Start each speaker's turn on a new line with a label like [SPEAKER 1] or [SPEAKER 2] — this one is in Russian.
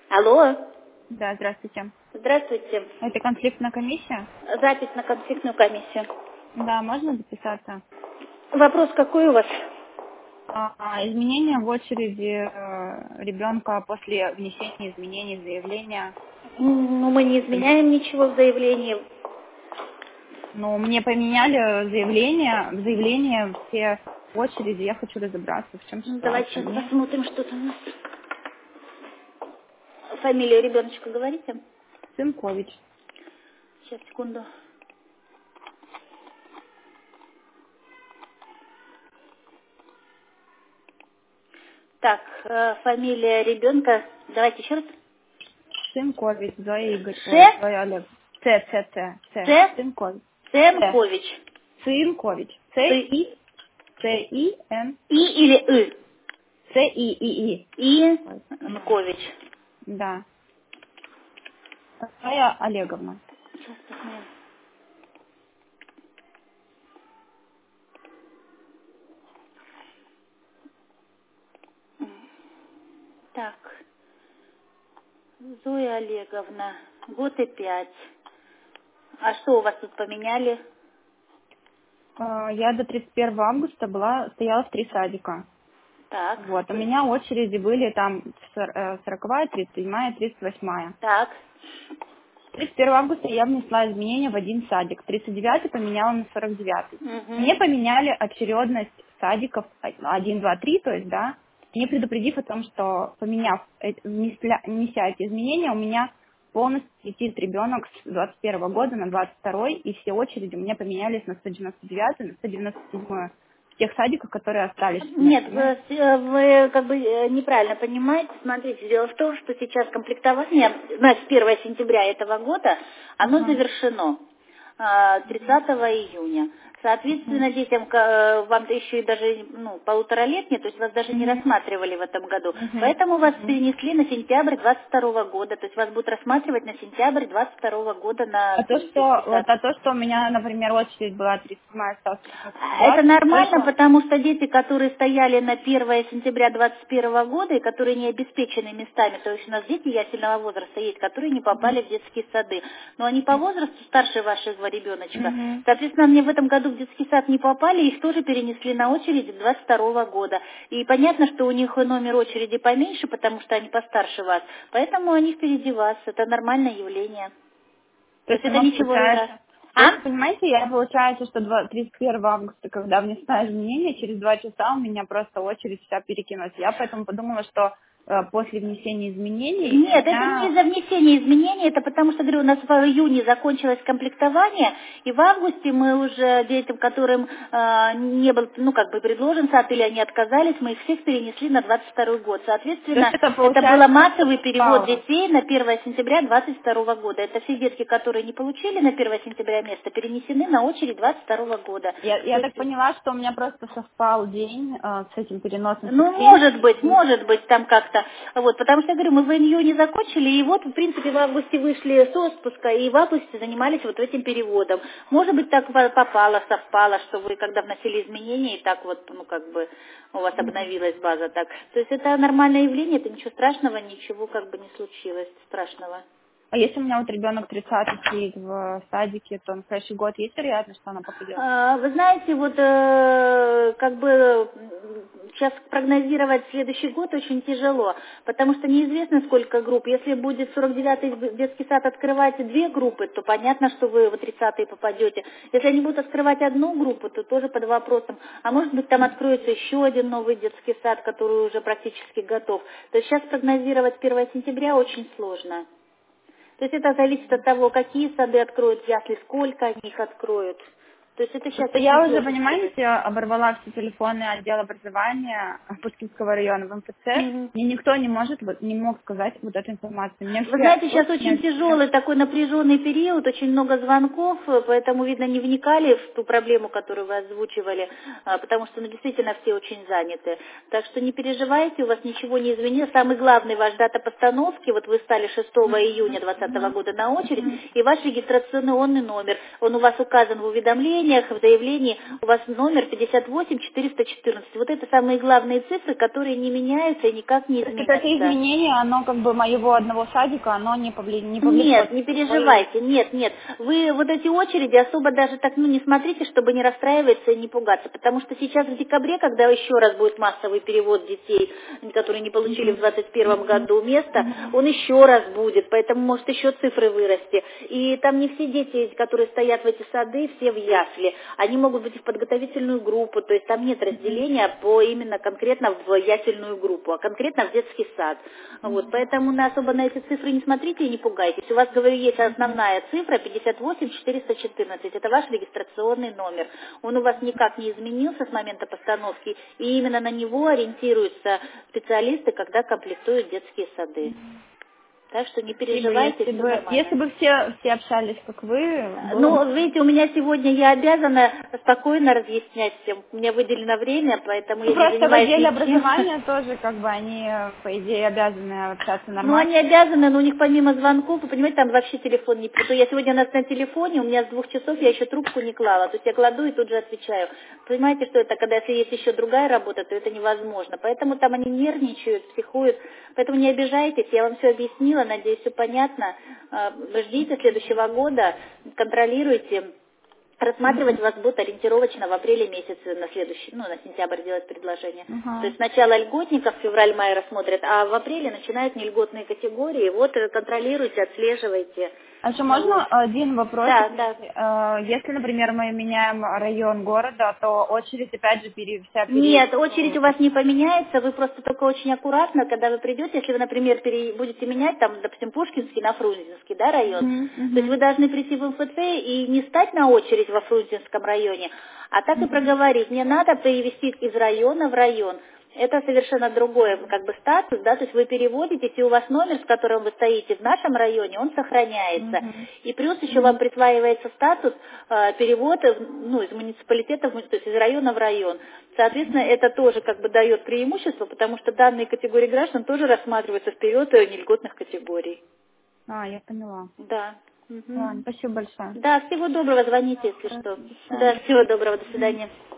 [SPEAKER 1] Алло.
[SPEAKER 2] Да, здравствуйте.
[SPEAKER 1] Здравствуйте.
[SPEAKER 2] Это конфликтная комиссия?
[SPEAKER 1] Запись на конфликтную комиссию.
[SPEAKER 2] Да, можно записаться?
[SPEAKER 1] Вопрос какой у вас?
[SPEAKER 2] Изменения в очереди ребенка после внесения изменений в заявление.
[SPEAKER 1] Ну, мы не изменяем ничего в заявлении.
[SPEAKER 2] Ну, мне поменяли заявление, в заявлении все очереди, я хочу разобраться, в чем
[SPEAKER 1] Давайте
[SPEAKER 2] ситуация.
[SPEAKER 1] сейчас посмотрим, что там у нас. Фамилию ребеночка говорите?
[SPEAKER 2] Сынкович.
[SPEAKER 1] Сейчас, секунду. Так, фамилия ребенка. Давайте еще раз.
[SPEAKER 2] Сынкович, Зоя Игорь.
[SPEAKER 1] Ш?
[SPEAKER 2] Зоя Олег. Ц.
[SPEAKER 1] Ц?
[SPEAKER 2] Сынкович.
[SPEAKER 1] Цемкович.
[SPEAKER 2] Сынкович.
[SPEAKER 1] Цы.
[SPEAKER 2] Цин.
[SPEAKER 1] И или И?
[SPEAKER 2] Ци.
[SPEAKER 1] И. Кович.
[SPEAKER 2] Да. Зоя Олеговна.
[SPEAKER 1] Сейчас посмотрим. Так. Зоя Олеговна. Год и 5. А что у вас тут поменяли?
[SPEAKER 2] Я до 31 августа стояла в 3 садика.
[SPEAKER 1] Так.
[SPEAKER 2] Вот, у меня очереди были там 40-я, 37-я, 38-я.
[SPEAKER 1] Так.
[SPEAKER 2] 31 августа я внесла изменения в один садик, 39-й поменяла на 49-й.
[SPEAKER 1] Угу.
[SPEAKER 2] Мне поменяли очередность садиков 1, 2, 3, то есть, да, не предупредив о том, что внеся эти изменения, у меня полностью летит ребенок с 21 года на 22, и все очереди у меня поменялись на 199, на 197 в тех садиках, которые остались.
[SPEAKER 1] Нет, вы как бы неправильно понимаете. Смотрите, дело в том, что сейчас комплектование, значит, 1 сентября этого года, оно завершено 30 июня. Соответственно, детям, вам-то еще и даже 1,5 лет нет, то есть вас даже не рассматривали в этом году. Поэтому вас перенесли на сентябрь 22 года, то есть вас будут рассматривать на сентябрь 22 года на...
[SPEAKER 2] То, что у меня, например, очередь была 37-я, осталась 39,
[SPEAKER 1] это нормально, потому что дети, которые стояли на 1 сентября 2021 года и которые не обеспечены местами, то есть у нас дети ясельного возраста есть, которые не попали в детские сады, но они по возрасту старше вашего ребеночка. Соответственно, они в этом году в детский сад не попали, их тоже перенесли на очередь 22 года. И понятно, что у них номер очереди поменьше, потому что они постарше вас, поэтому они впереди вас. Это нормальное явление. То есть это ничего...
[SPEAKER 2] Понимаете, получается, что 31 августа, когда внесла изменения, через 2 часа у меня просто очередь вся перекинулась. Я поэтому подумала, что после внесения изменений...
[SPEAKER 1] Нет, это не из-за внесения изменений, это потому что, говорю, у нас в июне закончилось комплектование, и в августе мы уже детям, которым не был, предложен сад, или они отказались, мы их всех перенесли на 22 год. Соответственно, это был массовый перевод детей на 1 сентября 22 года. Это все детки, которые не получили на 1 сентября место, перенесены на очередь 22 года.
[SPEAKER 2] Я так поняла, что у меня просто совпал день с этим переносом.
[SPEAKER 1] Ну, может быть, там как-то. Вот, потому что, я говорю, мы в июне закончили, и вот, в принципе, в августе вышли с отпуска, и в августе занимались вот этим переводом. Может быть, так совпало, что вы, когда вносили изменения, и так вот, у вас обновилась база так. То есть это нормальное явление, это ничего страшного, ничего не случилось страшного.
[SPEAKER 2] А если у меня ребенок 30-й сидит в садике, то на следующий год есть вероятность, что она попадет?
[SPEAKER 1] Вы знаете, сейчас прогнозировать следующий год очень тяжело, потому что неизвестно, сколько групп. Если будет 49-й детский сад открывать 2 группы, то понятно, что вы в 30-й попадете. Если они будут открывать одну группу, то тоже под вопросом. А может быть, там откроется еще один новый детский сад, который уже практически готов. То есть сейчас прогнозировать 1 сентября очень сложно. То есть это зависит от того, какие сады откроют ясли, сколько они их откроют. То есть это сейчас...
[SPEAKER 2] Я уже, понимаете, оборвала все телефоны отдела образования Пушкинского района в МФЦ. Мне никто не мог сказать вот эту информацию.
[SPEAKER 1] Вы знаете, сейчас очень тяжелый, такой напряженный период, очень много звонков, поэтому, видно, не вникали в ту проблему, которую вы озвучивали, потому что, действительно, все очень заняты. Так что не переживайте, у вас ничего не изменилось. Самый главный ваш дата постановки, вот вы стали 6 июня 2020 года на очередь, и ваш регистрационный номер, он у вас указан в уведомлении, удостоверениях, в заявлении у вас номер 58414. Вот это самые главные цифры, которые не меняются и никак не
[SPEAKER 2] То есть
[SPEAKER 1] изменятся.
[SPEAKER 2] это изменение, оно как бы моего одного садика, оно не повлечет.
[SPEAKER 1] Нет, не переживайте, нет. Вы вот эти очереди особо даже так, не смотрите, чтобы не расстраиваться и не пугаться, потому что сейчас в декабре, когда еще раз будет массовый перевод детей, которые не получили в 2021 году место, он еще раз будет, поэтому может еще цифры вырасти. И там не все дети, которые стоят в эти сады, все в ясли. Они могут быть и в подготовительную группу, то есть там нет разделения по именно конкретно в ясельную группу, а конкретно в детский сад. Вот, поэтому особо на эти цифры не смотрите и не пугайтесь. У вас, говорю, есть основная цифра 58414, это ваш регистрационный номер. Он у вас никак не изменился с момента постановки, и именно на него ориентируются специалисты, когда комплектуют детские сады. Так что не переживайте, все нормально.
[SPEAKER 2] Если бы все общались, как вы...
[SPEAKER 1] Ну, видите, у меня сегодня, я обязана спокойно разъяснять всем. Мне выделено время, поэтому я не
[SPEAKER 2] просто
[SPEAKER 1] занимаюсь
[SPEAKER 2] в отделе
[SPEAKER 1] ничем.
[SPEAKER 2] образования тоже, как бы, они, по идее, обязаны общаться нормально.
[SPEAKER 1] Ну, они обязаны, но у них помимо звонков, вы понимаете, там вообще телефон не... Я сегодня у нас на телефоне, у меня с 2 часов я еще трубку не клала. То есть я кладу и тут же отвечаю. Понимаете, что это, когда если есть еще другая работа, то это невозможно. Поэтому там они нервничают, психуют. Поэтому не обижайтесь, я вам все объяснила, надеюсь, все понятно. Вы ждите следующего года, контролируйте. Рассматривать вас будут ориентировочно в апреле месяце на следующий, на сентябрь делать предложение. То есть сначала льготников в февраль-мае рассмотрят, а в апреле начинают нельготные категории. Вот контролируйте, отслеживайте.
[SPEAKER 2] А что, можно один вопрос?
[SPEAKER 1] Да.
[SPEAKER 2] Если, например, мы меняем район города, то очередь опять же
[SPEAKER 1] Нет, очередь у вас не поменяется, вы просто только очень аккуратно, когда вы придете, если вы, например, будете менять, там, допустим, Пушкинский на Фрунзенский, да, район, то есть вы должны прийти в МФЦ и не стать на очередь во Фрунзенском районе, а так и проговорить, мне надо перевести из района в район. Это совершенно другой как бы статус, да, то есть вы переводитесь, и у вас номер, с которым вы стоите в нашем районе, он сохраняется. И плюс еще вам присваивается статус перевода, из муниципалитета, то есть из района в район. Соответственно, это тоже как бы дает преимущество, потому что данные категории граждан тоже рассматриваются вперед нельготных категорий.
[SPEAKER 2] Я поняла.
[SPEAKER 1] Да.
[SPEAKER 2] Ладно, спасибо большое.
[SPEAKER 1] Да, всего доброго, звоните, если что. Да, всего доброго, до свидания.